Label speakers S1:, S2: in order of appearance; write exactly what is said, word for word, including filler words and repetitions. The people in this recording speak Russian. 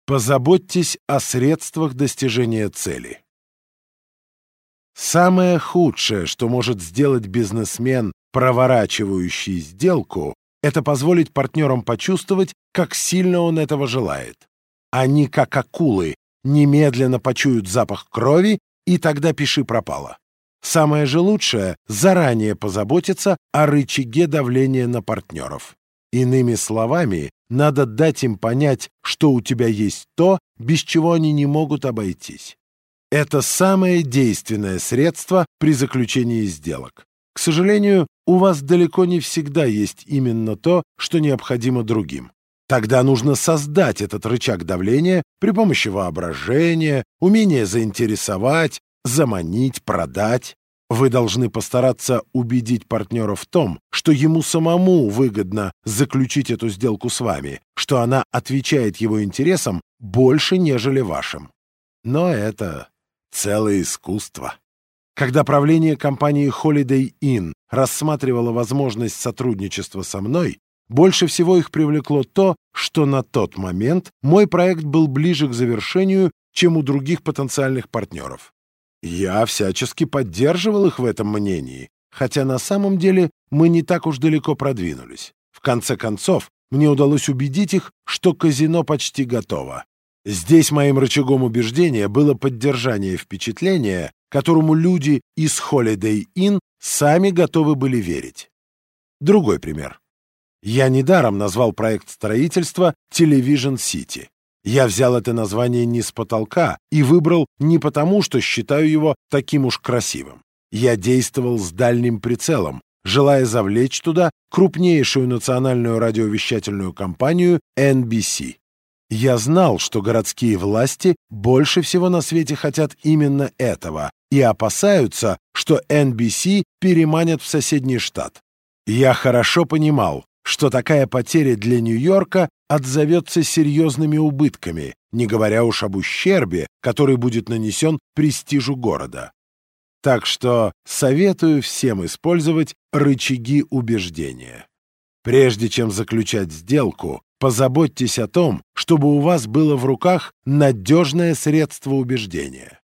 S1: Позаботьтесь о средствах достижения цели. Самое худшее, что может сделать бизнесмен, проворачивающий сделку, это позволить партнерам почувствовать, как сильно он этого желает. Они, как акулы, немедленно почуют запах крови, и тогда пиши пропало. Самое же лучшее — заранее позаботиться о рычаге давления на партнеров. Иными словами, надо дать им понять, что у тебя есть то, без чего они не могут обойтись. Это самое действенное средство при заключении сделок. К сожалению, у вас далеко не всегда есть именно то, что необходимо другим. Тогда нужно создать этот рычаг давления при помощи воображения, умения заинтересовать, заманить, продать. Вы должны постараться убедить партнера в том, что ему самому выгодно заключить эту сделку с вами, что она отвечает его интересам больше, нежели вашим. Но это целое искусство. Когда правление компании Holiday Inn рассматривало возможность сотрудничества со мной, больше всего их привлекло то, что на тот момент мой проект был ближе к завершению, чем у других потенциальных партнеров. Я всячески поддерживал их в этом мнении, хотя на самом деле мы не так уж далеко продвинулись. В конце концов, мне удалось убедить их, что казино почти готово. Здесь моим рычагом убеждения было поддержание впечатления, которому люди из Holiday Inn сами готовы были верить. Другой пример. Я недаром назвал проект строительства Television City. Я взял это название не с потолка и выбрал не потому, что считаю его таким уж красивым. Я действовал с дальним прицелом, желая завлечь туда крупнейшую национальную радиовещательную компанию эн би си. Я знал, что городские власти больше всего на свете хотят именно этого и опасаются, что эн би си переманят в соседний штат. Я хорошо понимал, что такая потеря для Нью-Йорка отзовется серьезными убытками, не говоря уж об ущербе, который будет нанесен престижу города. Так что советую всем использовать рычаги убеждения. Прежде чем заключать сделку, позаботьтесь о том, чтобы у вас было в руках надежное средство убеждения.